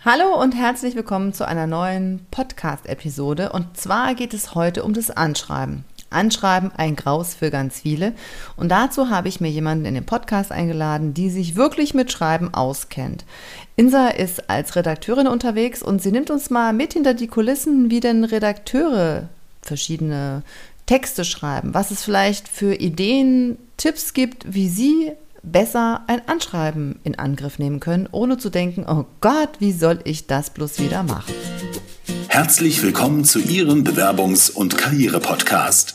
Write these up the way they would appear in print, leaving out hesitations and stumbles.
Hallo und herzlich willkommen zu einer neuen Podcast-Episode. Und zwar geht es heute um das Anschreiben. Anschreiben, ein Graus für ganz viele. Und dazu habe ich mir jemanden in den Podcast eingeladen, die sich wirklich mit Schreiben auskennt. Insa ist als Redakteurin unterwegs und sie nimmt uns mal mit hinter die Kulissen, wie denn Redakteure verschiedene Texte schreiben, was es vielleicht für Ideen, Tipps gibt, wie sie besser ein Anschreiben in Angriff nehmen können, ohne zu denken, oh Gott, wie soll ich das bloß wieder machen? Herzlich willkommen zu Ihrem Bewerbungs- und Karriere-Podcast.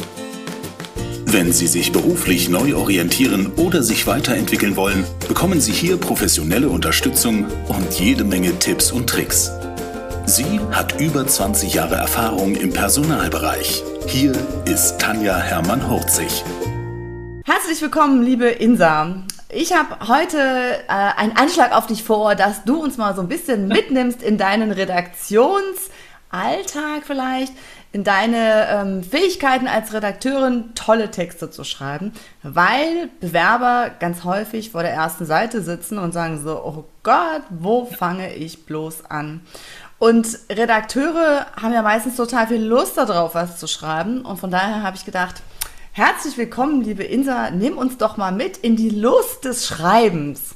Wenn Sie sich beruflich neu orientieren oder sich weiterentwickeln wollen, bekommen Sie hier professionelle Unterstützung und jede Menge Tipps und Tricks. Sie hat über 20 Jahre Erfahrung im Personalbereich. Hier ist Tanja Hermann-Hurzig. Herzlich willkommen, liebe Insa. Ich habe heute einen Anschlag auf dich vor, dass du uns mal so ein bisschen mitnimmst in deinen Redaktionsalltag vielleicht, in deine Fähigkeiten als Redakteurin, tolle Texte zu schreiben, weil Bewerber ganz häufig vor der ersten Seite sitzen und sagen so, oh Gott, wo fange ich bloß an? Und Redakteure haben ja meistens total viel Lust darauf, was zu schreiben, und von daher habe ich gedacht, herzlich willkommen, liebe Insa, nimm uns doch mal mit in die Lust des Schreibens.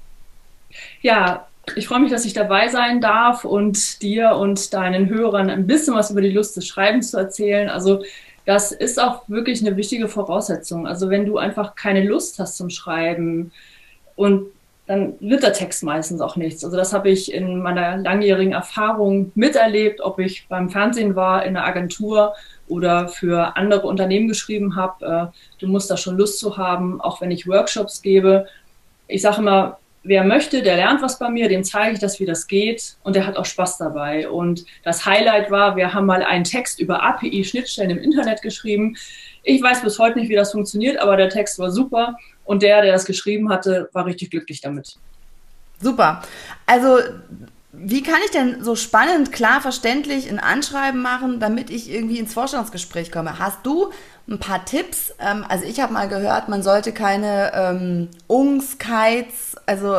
Ja, ich freue mich, dass ich dabei sein darf und dir und deinen Hörern ein bisschen was über die Lust des Schreibens zu erzählen. Also das ist auch wirklich eine wichtige Voraussetzung. Also wenn du einfach keine Lust hast zum Schreiben, und dann wird der Text meistens auch nichts. Also das habe ich in meiner langjährigen Erfahrung miterlebt, ob ich beim Fernsehen war, in einer Agentur oder für andere Unternehmen geschrieben habe. Du musst da schon Lust zu haben, auch wenn ich Workshops gebe. Ich sage immer, wer möchte, der lernt was bei mir, dem zeige ich das, wie das geht, und der hat auch Spaß dabei. Und das Highlight war, wir haben mal einen Text über API-Schnittstellen im Internet geschrieben. Ich weiß bis heute nicht, wie das funktioniert, aber der Text war super. Und der das geschrieben hatte, war richtig glücklich damit. Super. Also, wie kann ich denn so spannend, klar, verständlich ein Anschreiben machen, damit ich irgendwie ins Vorstellungsgespräch komme? Hast du ein paar Tipps? Also ich habe mal gehört, man sollte keine also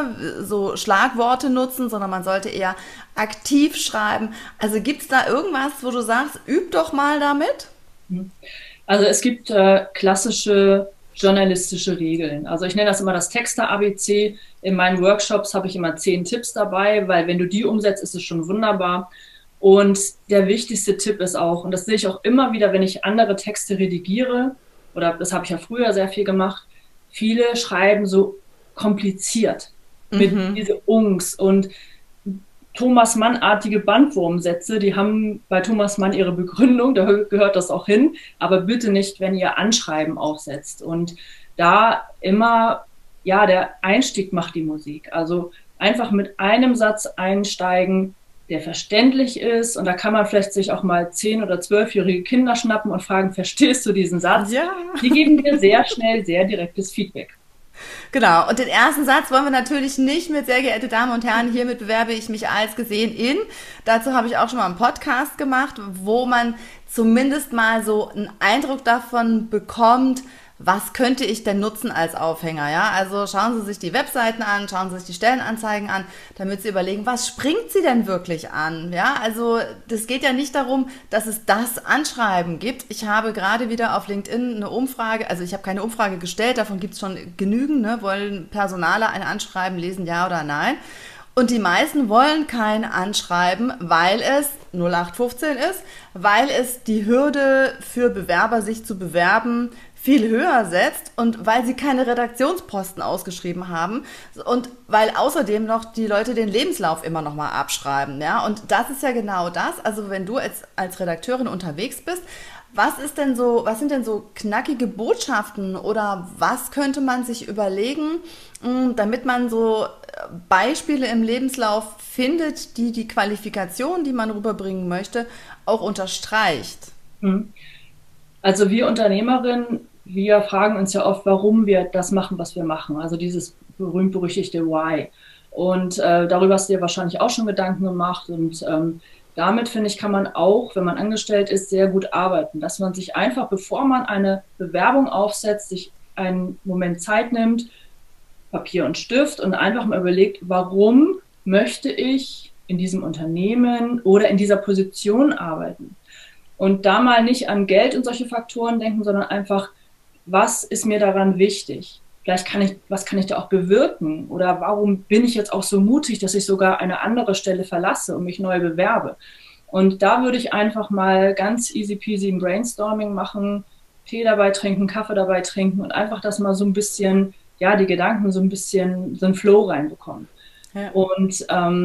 so Schlagworte nutzen, sondern man sollte eher aktiv schreiben. Also gibt es da irgendwas, wo du sagst, üb doch mal damit? Also es gibt klassische journalistische Regeln. Also ich nenne das immer das Texter-ABC. In meinen Workshops habe ich immer 10 Tipps dabei, weil wenn du die umsetzt, ist es schon wunderbar. Und der wichtigste Tipp ist auch, und das sehe ich auch immer wieder, wenn ich andere Texte redigiere, oder das habe ich ja früher sehr viel gemacht, viele schreiben so kompliziert mit diese Ungs und Thomas Mann-artige Bandwurmsätze, die haben bei Thomas Mann ihre Begründung, da gehört das auch hin, aber bitte nicht, wenn ihr Anschreiben aufsetzt. Und da immer, ja, der Einstieg macht die Musik. Also einfach mit einem Satz einsteigen, der verständlich ist, und da kann man vielleicht sich auch mal 10- oder 12-jährige Kinder schnappen und fragen, verstehst du diesen Satz? Ja. Die geben dir sehr schnell sehr direktes Feedback. Genau, und den ersten Satz wollen wir natürlich nicht mit sehr geehrte Damen und Herren, hiermit bewerbe ich mich als gesehen in. Dazu habe ich auch schon mal einen Podcast gemacht, wo man zumindest mal so einen Eindruck davon bekommt, was könnte ich denn nutzen als Aufhänger, ja? Also schauen Sie sich die Webseiten an, schauen Sie sich die Stellenanzeigen an, damit Sie überlegen, was springt Sie denn wirklich an, ja? Also das geht ja nicht darum, dass es das Anschreiben gibt. Ich habe gerade wieder auf LinkedIn eine Umfrage, also ich habe keine Umfrage gestellt, davon gibt es schon genügend, ne? Wollen Personaler ein Anschreiben lesen, ja oder nein? Und die meisten wollen kein Anschreiben, weil es 0815 ist, weil es die Hürde für Bewerber, sich zu bewerben, viel höher setzt, und weil sie keine Redaktionsposten ausgeschrieben haben und weil außerdem noch die Leute den Lebenslauf immer noch mal abschreiben, ja, und das ist ja genau das. Also wenn du als Redakteurin unterwegs bist, was sind denn so knackige Botschaften oder was könnte man sich überlegen, damit man so Beispiele im Lebenslauf findet, die die Qualifikation, die man rüberbringen möchte, auch unterstreicht? Also wir Unternehmerinnen, wir fragen uns ja oft, warum wir das machen, was wir machen. Also dieses berühmt-berüchtigte Why. Und darüber hast du dir wahrscheinlich auch schon Gedanken gemacht. Und damit, finde ich, kann man auch, wenn man angestellt ist, sehr gut arbeiten. Dass man sich einfach, bevor man eine Bewerbung aufsetzt, sich einen Moment Zeit nimmt, Papier und Stift, und einfach mal überlegt, warum möchte ich in diesem Unternehmen oder in dieser Position arbeiten? Und da mal nicht an Geld und solche Faktoren denken, sondern einfach, was ist mir daran wichtig? Was kann ich da auch bewirken? Oder warum bin ich jetzt auch so mutig, dass ich sogar eine andere Stelle verlasse und mich neu bewerbe? Und da würde ich einfach mal ganz easy peasy ein Brainstorming machen, Tee dabei trinken, Kaffee dabei trinken und einfach das mal so ein bisschen, ja, die Gedanken so ein bisschen, so einen Flow reinbekommen. Ja. Und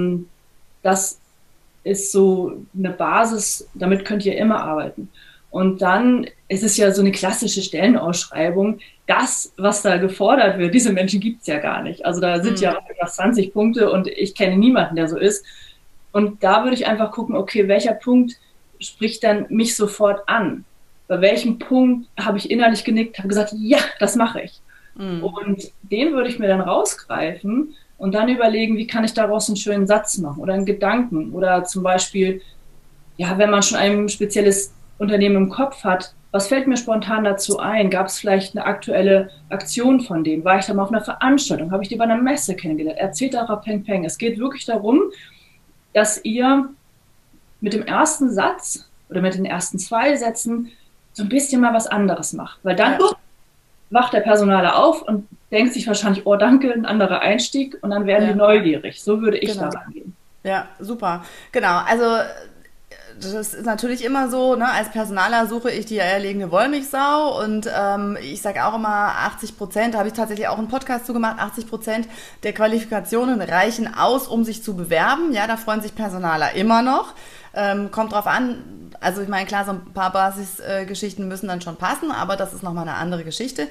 das ist so eine Basis, damit könnt ihr immer arbeiten. Und dann ist es ja so eine klassische Stellenausschreibung. Das, was da gefordert wird, diese Menschen gibt es ja gar nicht. Also da sind ja fast 20 Punkte und ich kenne niemanden, der so ist. Und da würde ich einfach gucken, okay, welcher Punkt spricht dann mich sofort an? Bei welchem Punkt habe ich innerlich genickt, habe gesagt, ja, das mache ich. Und den würde ich mir dann rausgreifen und dann überlegen, wie kann ich daraus einen schönen Satz machen oder einen Gedanken. Oder zum Beispiel, ja, wenn man schon ein spezielles Unternehmen im Kopf hat, was fällt mir spontan dazu ein? Gab es vielleicht eine aktuelle Aktion von dem? War ich da mal auf einer Veranstaltung? Habe ich die bei einer Messe kennengelernt? Etc. Peng, peng. Es geht wirklich darum, dass ihr mit dem ersten Satz oder mit den ersten 2 Sätzen so ein bisschen mal was anderes macht. Weil dann wacht der Personaler auf und denkt sich wahrscheinlich, oh danke, ein anderer Einstieg und dann werden die neugierig. So würde ich da rangehen. Ja, super. Genau, also das ist natürlich immer so, ne? Als Personaler suche ich die eierlegende Wollmilchsau und ich sage auch immer 80%, da habe ich tatsächlich auch einen Podcast zu gemacht, 80% der Qualifikationen reichen aus, um sich zu bewerben. Ja, da freuen sich Personaler immer noch. Kommt drauf an, also ich meine, klar, so ein paar Basisgeschichten müssen dann schon passen, aber das ist nochmal eine andere Geschichte.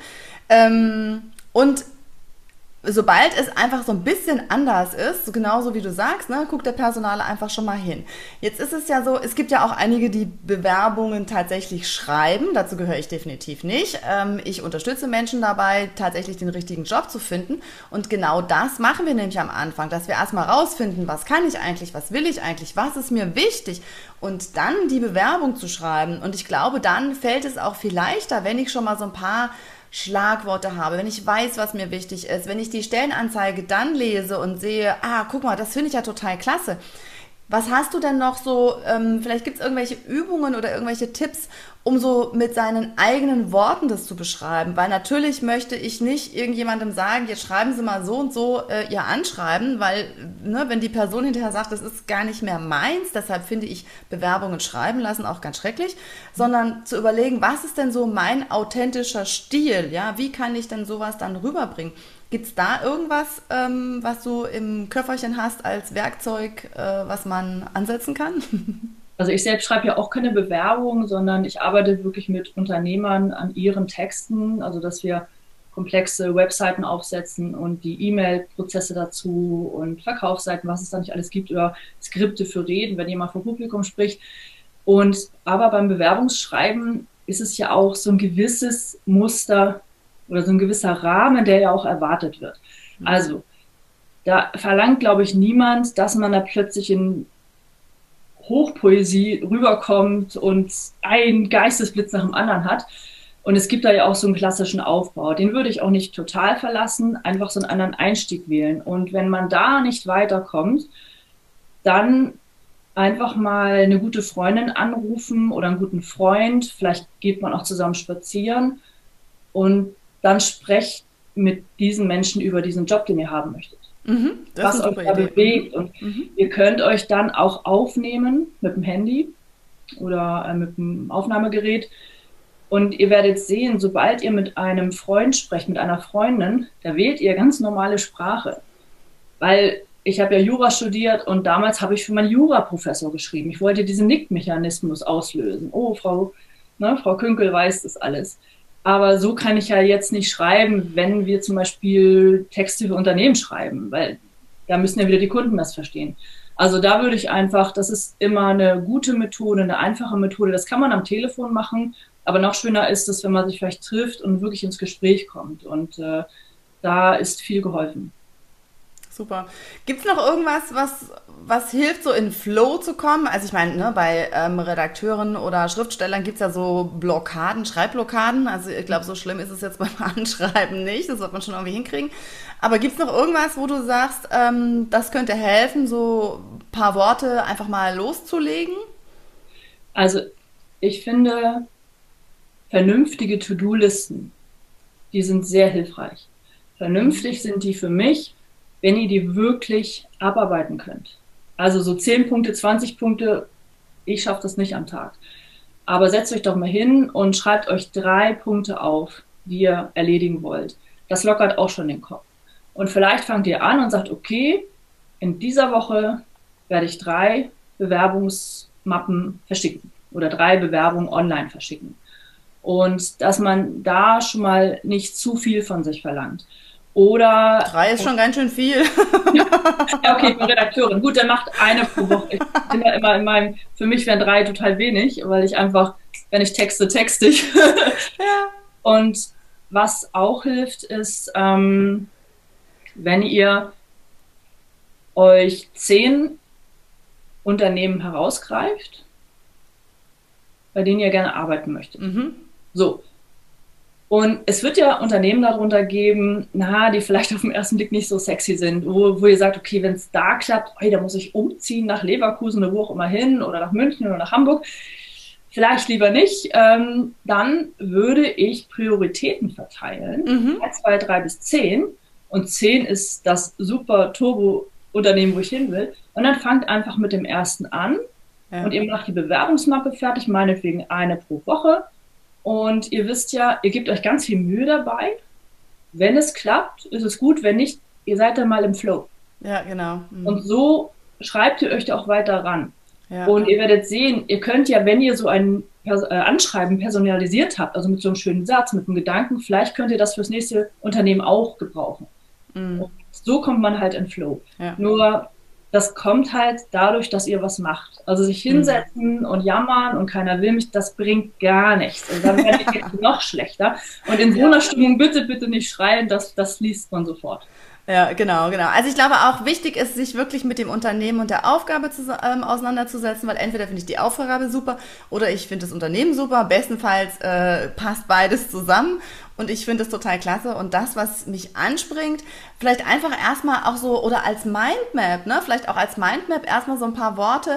Und sobald es einfach so ein bisschen anders ist, so genauso wie du sagst, ne, guckt der Personaler einfach schon mal hin. Jetzt ist es ja so, es gibt ja auch einige, die Bewerbungen tatsächlich schreiben, dazu gehöre ich definitiv nicht. Ich unterstütze Menschen dabei, tatsächlich den richtigen Job zu finden und genau das machen wir nämlich am Anfang, dass wir erstmal rausfinden, was kann ich eigentlich, was will ich eigentlich, was ist mir wichtig und dann die Bewerbung zu schreiben. Und ich glaube, dann fällt es auch viel leichter, wenn ich schon mal so ein paar Schlagworte habe, wenn ich weiß, was mir wichtig ist, wenn ich die Stellenanzeige dann lese und sehe, guck mal, das finde ich ja total klasse. Was hast du denn noch so, vielleicht gibt es irgendwelche Übungen oder irgendwelche Tipps, um so mit seinen eigenen Worten das zu beschreiben? Weil natürlich möchte ich nicht irgendjemandem sagen, jetzt schreiben Sie mal so und so Ihr Anschreiben, weil ne, wenn die Person hinterher sagt, das ist gar nicht mehr meins, deshalb finde ich Bewerbungen schreiben lassen auch ganz schrecklich, sondern zu überlegen, was ist denn so mein authentischer Stil? Ja, wie kann ich denn sowas dann rüberbringen? Gibt es da irgendwas, was du im Köfferchen hast als Werkzeug, was man ansetzen kann? Also ich selbst schreibe ja auch keine Bewerbung, sondern ich arbeite wirklich mit Unternehmern an ihren Texten, also dass wir komplexe Webseiten aufsetzen und die E-Mail-Prozesse dazu und Verkaufsseiten, was es da nicht alles gibt, oder Skripte für Reden, wenn jemand vor Publikum spricht. Aber beim Bewerbungsschreiben ist es ja auch so ein gewisses Muster oder so ein gewisser Rahmen, der ja auch erwartet wird. Also da verlangt, glaube ich, niemand, dass man da plötzlich in Hochpoesie rüberkommt und einen Geistesblitz nach dem anderen hat. Und es gibt da ja auch so einen klassischen Aufbau. Den würde ich auch nicht total verlassen, einfach so einen anderen Einstieg wählen. Und wenn man da nicht weiterkommt, dann einfach mal eine gute Freundin anrufen oder einen guten Freund. Vielleicht geht man auch zusammen spazieren und dann sprecht mit diesen Menschen über diesen Job, den ihr haben möchtet. Was euch da bewegt. Und ihr könnt euch dann auch aufnehmen mit dem Handy oder mit dem Aufnahmegerät. Und ihr werdet sehen, sobald ihr mit einem Freund sprecht, mit einer Freundin, da wählt ihr ganz normale Sprache. Weil ich habe ja Jura studiert und damals habe ich für meinen Juraprofessor geschrieben. Ich wollte diesen Nickmechanismus auslösen. Oh, Frau Künkel weiß das alles. Aber so kann ich ja jetzt nicht schreiben, wenn wir zum Beispiel Texte für Unternehmen schreiben, weil da müssen ja wieder die Kunden das verstehen. Also da würde ich einfach, das ist immer eine gute Methode, eine einfache Methode. Das kann man am Telefon machen, aber noch schöner ist es, wenn man sich vielleicht trifft und wirklich ins Gespräch kommt. Und da ist viel geholfen. Super. Gibt es noch irgendwas, was hilft, so in Flow zu kommen? Also ich meine, ne, bei Redakteuren oder Schriftstellern gibt es ja so Blockaden, Schreibblockaden. Also ich glaube, so schlimm ist es jetzt beim Anschreiben nicht. Das wird man schon irgendwie hinkriegen. Aber gibt es noch irgendwas, wo du sagst, das könnte helfen, so ein paar Worte einfach mal loszulegen? Also ich finde, vernünftige To-Do-Listen, die sind sehr hilfreich. Vernünftig sind die für mich, wenn ihr die wirklich abarbeiten könnt. Also so 10 Punkte, 20 Punkte, ich schaffe das nicht am Tag. Aber setzt euch doch mal hin und schreibt euch 3 Punkte auf, die ihr erledigen wollt. Das lockert auch schon den Kopf. Und vielleicht fangt ihr an und sagt, okay, in dieser Woche werde ich 3 Bewerbungsmappen verschicken oder 3 Bewerbungen online verschicken. Und dass man da schon mal nicht zu viel von sich verlangt. Oder 3 ist schon ganz schön viel. ja, okay, für Redakteurin. Gut, dann macht eine pro Woche. Ich bin da immer in meinem, für mich wären 3 total wenig, weil ich einfach, wenn ich texte, texte ich. Ja. Und was auch hilft, ist, wenn ihr euch 10 Unternehmen herausgreift, bei denen ihr gerne arbeiten möchtet. Mhm. So. Und es wird ja Unternehmen darunter geben, die vielleicht auf den ersten Blick nicht so sexy sind, wo ihr sagt, okay, wenn es da klappt, da muss ich umziehen nach Leverkusen oder wo auch immer hin oder nach München oder nach Hamburg. Vielleicht lieber nicht. Dann würde ich Prioritäten verteilen. 1, 2, 3 bis 10. Und 10 ist das super Turbo-Unternehmen, wo ich hin will. Und dann fangt einfach mit dem ersten an. Ja. Und ihr macht die Bewerbungsmappe fertig, meinetwegen eine pro Woche. Und ihr wisst ja, ihr gebt euch ganz viel Mühe dabei. Wenn es klappt, ist es gut. Wenn nicht, ihr seid dann mal im Flow. Ja, genau. Und so schreibt ihr euch da auch weiter ran. Ja. Und ihr werdet sehen, ihr könnt ja, wenn ihr so ein Anschreiben personalisiert habt, also mit so einem schönen Satz, mit einem Gedanken, vielleicht könnt ihr das fürs nächste Unternehmen auch gebrauchen. Und so kommt man halt in Flow. Ja. Nur das kommt halt dadurch, dass ihr was macht. Also sich hinsetzen und jammern und keiner will mich, das bringt gar nichts. Und dann werde ich jetzt noch schlechter. Und in so einer Stimmung bitte, bitte nicht schreien, das liest man sofort. Ja, genau. Also ich glaube auch wichtig ist, sich wirklich mit dem Unternehmen und der Aufgabe auseinanderzusetzen, weil entweder finde ich die Aufgabe super oder ich finde das Unternehmen super. Bestenfalls passt beides zusammen und ich finde es total klasse. Und das, was mich anspringt, vielleicht einfach erstmal auch so oder als Mindmap, ne? Vielleicht auch als Mindmap erstmal so ein paar Worte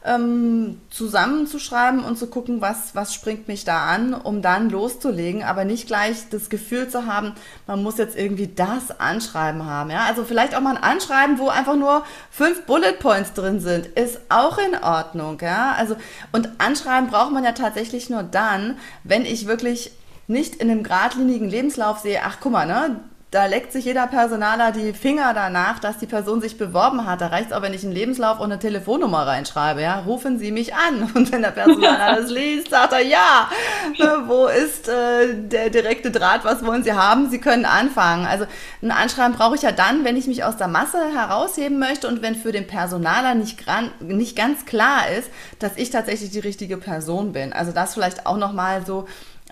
zusammenzuschreiben und zu gucken, was springt mich da an, um dann loszulegen, aber nicht gleich das Gefühl zu haben, man muss jetzt irgendwie das Anschreiben haben. Ja? Also vielleicht auch mal ein Anschreiben, wo einfach nur 5 Bullet Points drin sind, ist auch in Ordnung. Ja? Also, und Anschreiben braucht man ja tatsächlich nur dann, wenn ich wirklich nicht in einem geradlinigen Lebenslauf sehe, ach guck mal, ne? Da leckt sich jeder Personaler die Finger danach, dass die Person sich beworben hat. Da reicht es auch, wenn ich einen Lebenslauf und eine Telefonnummer reinschreibe. Ja? Rufen Sie mich an. Und wenn der Personaler das liest, sagt er, ja, wo ist der direkte Draht, was wollen Sie haben? Sie können anfangen. Also ein Anschreiben brauche ich ja dann, wenn ich mich aus der Masse herausheben möchte und wenn für den Personaler nicht ganz klar ist, dass ich tatsächlich die richtige Person bin. Also das vielleicht auch nochmal so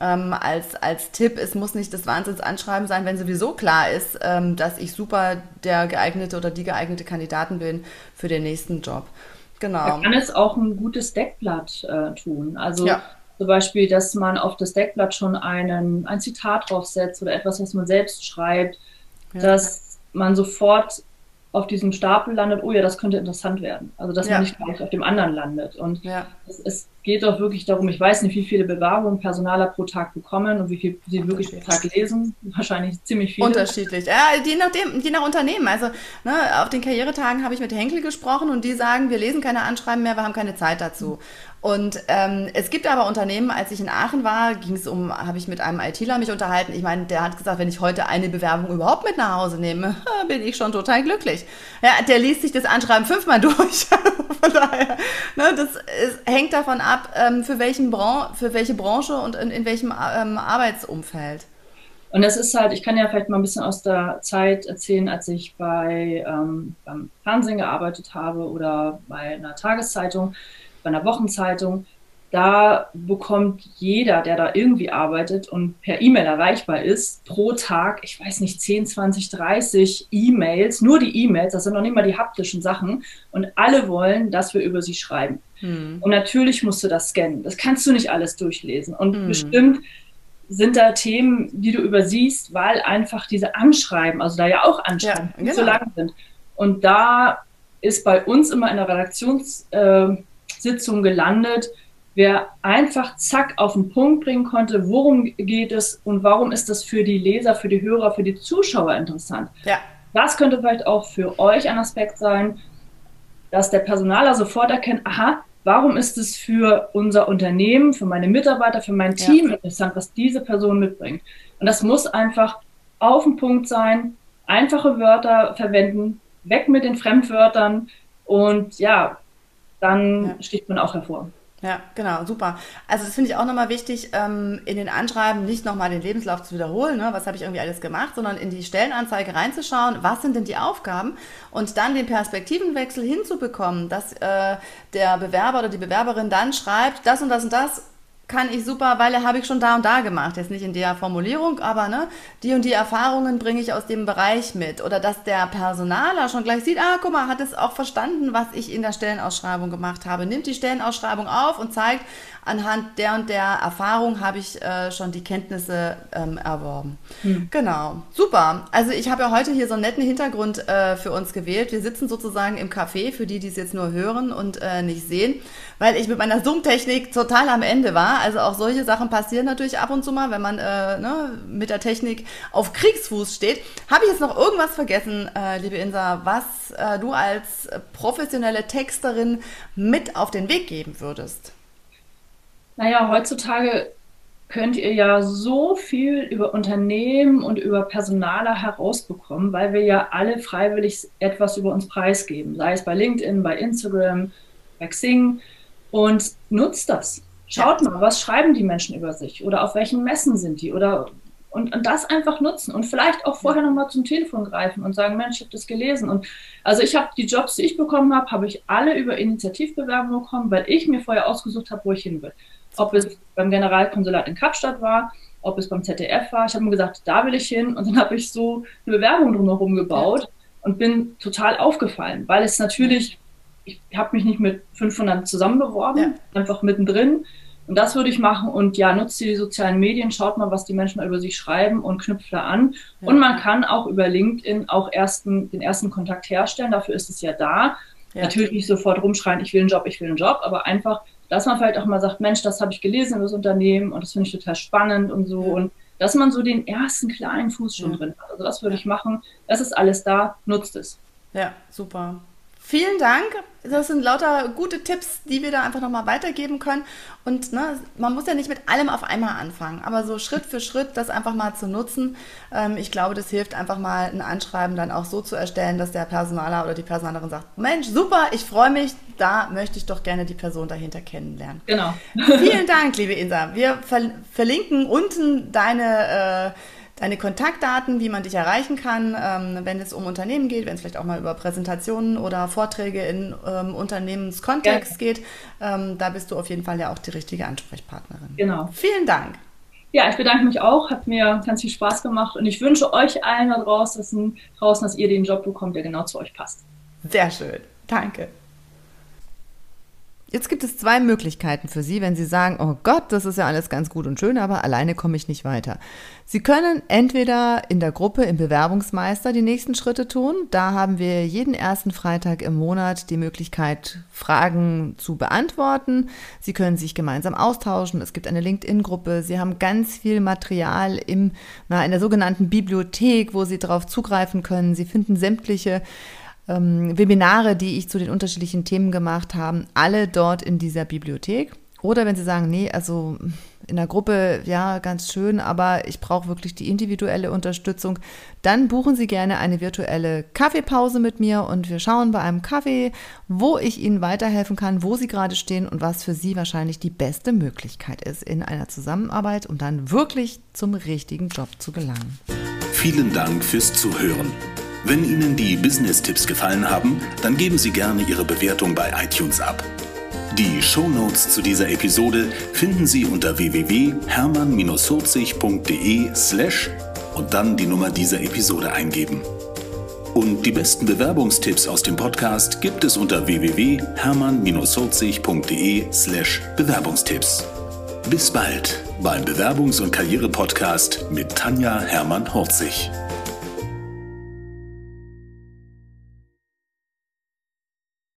als Tipp, es muss nicht das Wahnsinnsanschreiben sein, wenn sowieso klar ist, dass ich super der geeignete oder die geeignete Kandidatin bin für den nächsten Job. Genau. Da kann es auch ein gutes Deckblatt tun. Also zum Beispiel, dass man auf das Deckblatt schon ein Zitat draufsetzt oder etwas, was man selbst schreibt, dass man sofort auf diesem Stapel landet, oh ja, das könnte interessant werden. Also dass man nicht gleich auf dem anderen landet. Und es geht doch wirklich darum, ich weiß nicht, wie viele Bewerbungen Personaler pro Tag bekommen und wie viel sie wirklich pro Tag lesen. Wahrscheinlich ziemlich viele. Unterschiedlich. Ja, je nach Unternehmen. Also auf den Karrieretagen habe ich mit Henkel gesprochen und die sagen, wir lesen keine Anschreiben mehr, wir haben keine Zeit dazu. Und es gibt aber Unternehmen, als ich in Aachen war, habe ich mit einem ITler mich unterhalten. Ich meine, der hat gesagt, wenn ich heute eine Bewerbung überhaupt mit nach Hause nehme, bin ich schon total glücklich. Ja, der liest sich das Anschreiben 5-mal durch. Von daher, das hängt davon ab, für welche Branche und in welchem Arbeitsumfeld. Und das ist halt, ich kann ja vielleicht mal ein bisschen aus der Zeit erzählen, als ich beim Fernsehen gearbeitet habe oder bei einer Tageszeitung, bei einer Wochenzeitung. da bekommt jeder, der da irgendwie arbeitet und per E-Mail erreichbar ist, pro Tag, ich weiß nicht, 10, 20, 30 E-Mails, nur die E-Mails, das sind noch nicht mal die haptischen Sachen. Und alle wollen, dass wir über sie schreiben. Und natürlich musst du das scannen. Das kannst du nicht alles durchlesen. Und bestimmt sind da Themen, die du übersiehst, weil einfach diese Anschreiben, also da ja auch Anschreiben, so lang sind. Und da ist bei uns immer in der Redaktionssitzung gelandet, wer einfach zack auf den Punkt bringen konnte, worum geht es und warum ist das für die Leser, für die Hörer, für die Zuschauer interessant. Ja. Das könnte vielleicht auch für euch ein Aspekt sein, dass der Personaler sofort erkennt, aha, warum ist es für unser Unternehmen, für meine Mitarbeiter, für mein Team interessant, was diese Person mitbringt. Und das muss einfach auf den Punkt sein, einfache Wörter verwenden, weg mit den Fremdwörtern und ja, dann sticht man auch hervor. Ja, genau, super. Also das finde ich auch nochmal wichtig, in den Anschreiben nicht nochmal den Lebenslauf zu wiederholen, ne, was habe ich irgendwie alles gemacht, sondern in die Stellenanzeige reinzuschauen, was sind denn die Aufgaben und dann den Perspektivenwechsel hinzubekommen, dass der Bewerber oder die Bewerberin dann schreibt, das und das und das kann ich super, weil habe ich schon da und da gemacht. Jetzt nicht in der Formulierung, aber ne, die und die Erfahrungen bringe ich aus dem Bereich mit. Oder dass der Personaler schon gleich sieht, guck mal, hat es auch verstanden, was ich in der Stellenausschreibung gemacht habe. Nimmt die Stellenausschreibung auf und zeigt, anhand der und der Erfahrung habe ich schon die Kenntnisse erworben. Genau, super. Also ich habe ja heute hier so einen netten Hintergrund für uns gewählt. Wir sitzen sozusagen im Café, für die, die es jetzt nur hören und nicht sehen, weil ich mit meiner Zoom-Technik total am Ende war. Also auch solche Sachen passieren natürlich ab und zu mal, wenn man mit der Technik auf Kriegsfuß steht. Habe ich jetzt noch irgendwas vergessen, liebe Insa, was du als professionelle Texterin mit auf den Weg geben würdest? Naja, heutzutage könnt ihr ja so viel über Unternehmen und über Personaler herausbekommen, weil wir ja alle freiwillig etwas über uns preisgeben, sei es bei LinkedIn, bei Instagram, bei Xing, und nutzt das. Schaut mal, was schreiben die Menschen über sich oder auf welchen Messen sind die oder und das einfach nutzen und vielleicht auch vorher nochmal zum Telefon greifen und sagen, Mensch, ich habe das gelesen. Und also ich habe die Jobs, die ich bekommen habe, habe ich alle über Initiativbewerbung bekommen, weil ich mir vorher ausgesucht habe, wo ich hin will. Ob es beim Generalkonsulat in Kapstadt war, ob es beim ZDF war. Ich habe mir gesagt, da will ich hin. Und dann habe ich so eine Bewerbung drumherum gebaut und bin total aufgefallen, weil es natürlich, ich habe mich nicht mit 500 zusammen beworben, einfach mittendrin. Und das würde ich machen und ja, nutzt die sozialen Medien, schaut mal, was die Menschen über sich schreiben und knüpft da an. Ja. Und man kann auch über LinkedIn auch den ersten Kontakt herstellen, dafür ist es ja da. Ja. Natürlich nicht sofort rumschreien, ich will einen Job, aber einfach, dass man vielleicht auch mal sagt, Mensch, das habe ich gelesen in das Unternehmen und das finde ich total spannend und so. Und dass man so den ersten kleinen Fuß schon drin hat. Also das würde ich machen. Das ist alles da, nutzt es. Ja, super. Vielen Dank. Das sind lauter gute Tipps, die wir da einfach nochmal weitergeben können. Und man muss ja nicht mit allem auf einmal anfangen, aber so Schritt für Schritt das einfach mal zu nutzen. Ich glaube, das hilft einfach mal, ein Anschreiben dann auch so zu erstellen, dass der Personaler oder die Personalerin sagt, Mensch, super, ich freue mich, da möchte ich doch gerne die Person dahinter kennenlernen. Genau. Vielen Dank, liebe Insa. Wir verlinken unten deine Kontaktdaten, wie man dich erreichen kann, wenn es um Unternehmen geht, wenn es vielleicht auch mal über Präsentationen oder Vorträge in Unternehmenskontext geht. Da bist du auf jeden Fall ja auch die richtige Ansprechpartnerin. Genau. Vielen Dank. Ja, ich bedanke mich auch. Hat mir ganz viel Spaß gemacht und ich wünsche euch allen da draußen, dass ihr den Job bekommt, der genau zu euch passt. Sehr schön. Danke. Jetzt gibt es 2 Möglichkeiten für Sie, wenn Sie sagen, oh Gott, das ist ja alles ganz gut und schön, aber alleine komme ich nicht weiter. Sie können entweder in der Gruppe im Bewerbungsmeister die nächsten Schritte tun. Da haben wir jeden ersten Freitag im Monat die Möglichkeit, Fragen zu beantworten. Sie können sich gemeinsam austauschen. Es gibt eine LinkedIn-Gruppe. Sie haben ganz viel Material in der sogenannten Bibliothek, wo Sie darauf zugreifen können. Sie finden sämtliche Webinare, die ich zu den unterschiedlichen Themen gemacht habe, alle dort in dieser Bibliothek. Oder wenn Sie sagen, nee, also in der Gruppe, ja, ganz schön, aber ich brauche wirklich die individuelle Unterstützung, dann buchen Sie gerne eine virtuelle Kaffeepause mit mir und wir schauen bei einem Kaffee, wo ich Ihnen weiterhelfen kann, wo Sie gerade stehen und was für Sie wahrscheinlich die beste Möglichkeit ist in einer Zusammenarbeit, um dann wirklich zum richtigen Job zu gelangen. Vielen Dank fürs Zuhören. Wenn Ihnen die Business-Tipps gefallen haben, dann geben Sie gerne Ihre Bewertung bei iTunes ab. Die Shownotes zu dieser Episode finden Sie unter www.hermann-40.de/ und dann die Nummer dieser Episode eingeben. Und die besten Bewerbungstipps aus dem Podcast gibt es unter www.hermann-40.de/Bewerbungstipps. Bis bald beim Bewerbungs- und Karriere-Podcast mit Tanja Hermann-Horzig.